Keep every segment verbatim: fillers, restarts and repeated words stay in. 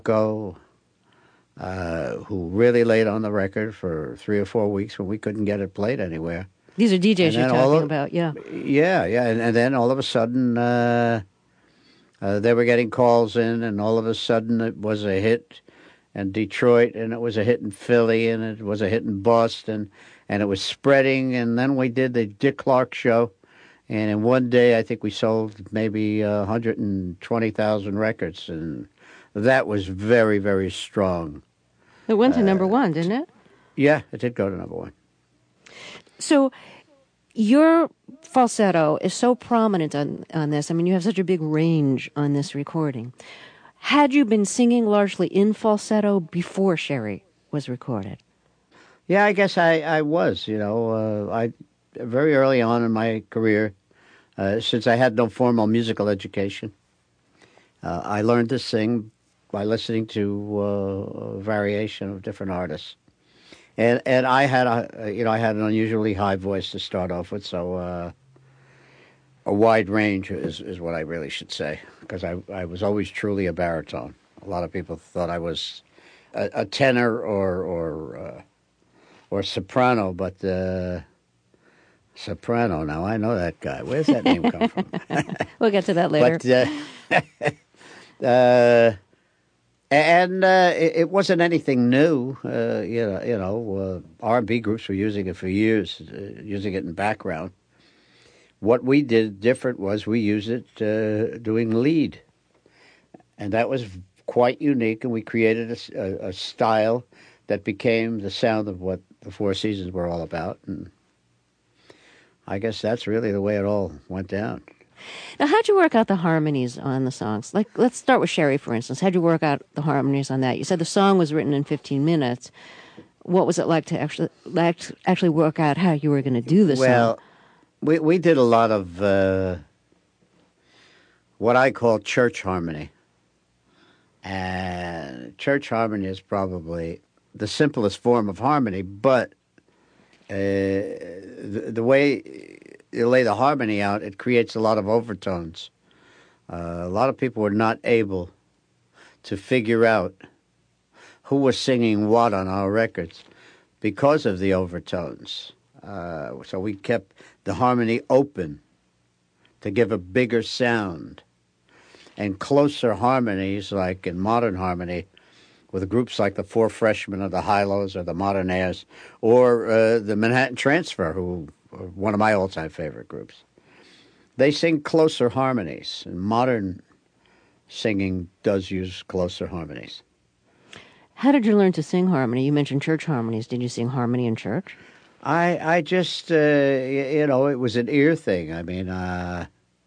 Go, uh, who really laid on the record for three or four weeks when we couldn't get it played anywhere. These are D Js And you're then all talking of, about, yeah. Yeah, yeah, and, and then all of a sudden uh, uh, they were getting calls in, and all of a sudden it was a hit in Detroit, and it was a hit in Philly, and it was a hit in Boston, and it was spreading. And then we did the Dick Clark show, and in one day I think we sold maybe uh, one hundred twenty thousand records, and that was very, very strong. It went to number one, didn't it? Yeah, it did go to number one. So your falsetto is so prominent on, on this. I mean, you have such a big range on this recording. Had you been singing largely in falsetto before Sherry was recorded? Yeah, I guess I, I was, you know. Uh, I very early on in my career, uh, since I had no formal musical education, uh, I learned to sing by listening to uh, a variation of different artists. And and I had a you know I had an unusually high voice to start off with, so uh, a wide range is, is what I really should say, because I I was always truly a baritone. A lot of people thought I was a, a tenor or or uh, or soprano, but uh, soprano. Now I know that guy. Where's that name come from? We'll get to that later. But uh, uh, And uh, it, it wasn't anything new. Uh, you know, you know, uh, R and B groups were using it for years, uh, using it in background. What we did different was we used it uh, doing lead, and that was quite unique. And we created a, a, a style that became the sound of what the Four Seasons were all about. And I guess that's really the way it all went down. Now, how'd you work out the harmonies on the songs? Like, let's start with Sherry, for instance. How'd you work out the harmonies on that? You said the song was written in fifteen minutes. What was it like to actually like to actually work out how you were going to do the well, song? Well, we we did a lot of uh, what I call church harmony. And church harmony is probably the simplest form of harmony, but uh, the, the way you lay the harmony out, it creates a lot of overtones. Uh, a lot of people were not able to figure out who was singing what on our records because of the overtones. Uh, so we kept the harmony open to give a bigger sound. And closer harmonies, like in modern harmony, with groups like the Four Freshmen or the Hi-Lo's or the Modernaires or uh, the Manhattan Transfer, who are one of my all-time favorite groups. They sing closer harmonies, and modern singing does use closer harmonies. How did you learn to sing harmony? You mentioned church harmonies. Did you sing harmony in church? I I just, uh, you know, it was an ear thing. I mean, uh,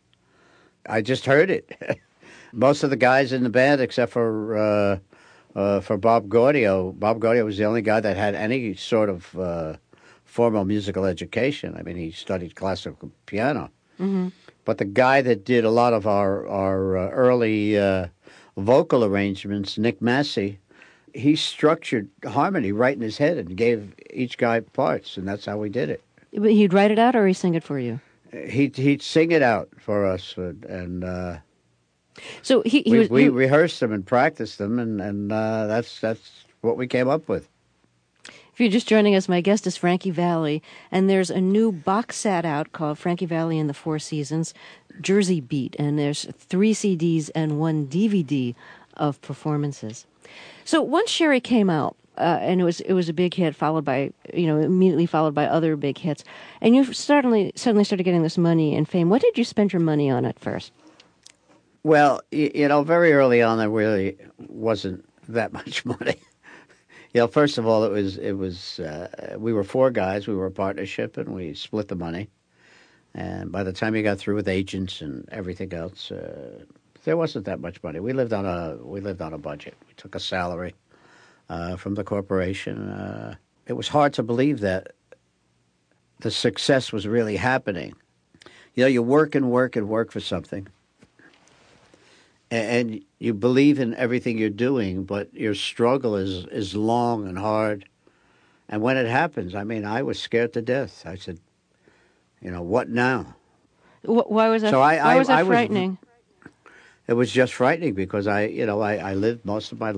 I just heard it. Most of the guys in the band, except for uh, uh, for Bob Gaudio, Bob Gaudio was the only guy that had any sort of uh, formal musical education. I mean, he studied classical piano. Mm-hmm. But the guy that did a lot of our, our uh, early uh, vocal arrangements, Nick Massey, he structured harmony right in his head and gave each guy parts, and that's how we did it. But he'd write it out, or he'd sing it for you? He'd, he'd sing it out for us, and... and uh, So he, he we, was, we he, rehearsed them and practiced them, and, and uh, that's that's what we came up with. If you're just joining us, my guest is Frankie Valli, and there's a new box set out called Frankie Valli and the Four Seasons, Jersey Beat, and there's three C Ds and one D V D of performances. So once Sherry came out, uh, and it was it was a big hit, followed by you know immediately followed by other big hits, and you suddenly suddenly started getting this money and fame. What did you spend your money on at first? Well, you, you know, very early on, there really wasn't that much money. You know, first of all, it was it was uh, we were four guys. We were a partnership, and we split the money. And by the time you got through with agents and everything else, uh, there wasn't that much money. We lived on a we lived on a budget. We took a salary uh, from the corporation. Uh, it was hard to believe that the success was really happening. You know, you work and work and work for something. And you believe in everything you're doing, but your struggle is, is long and hard. And when it happens, I mean, I was scared to death. I said, you know, what now? Why was that, so I, why I, was that I frightening? Was, it was just frightening because I, you know, I, I lived most of my life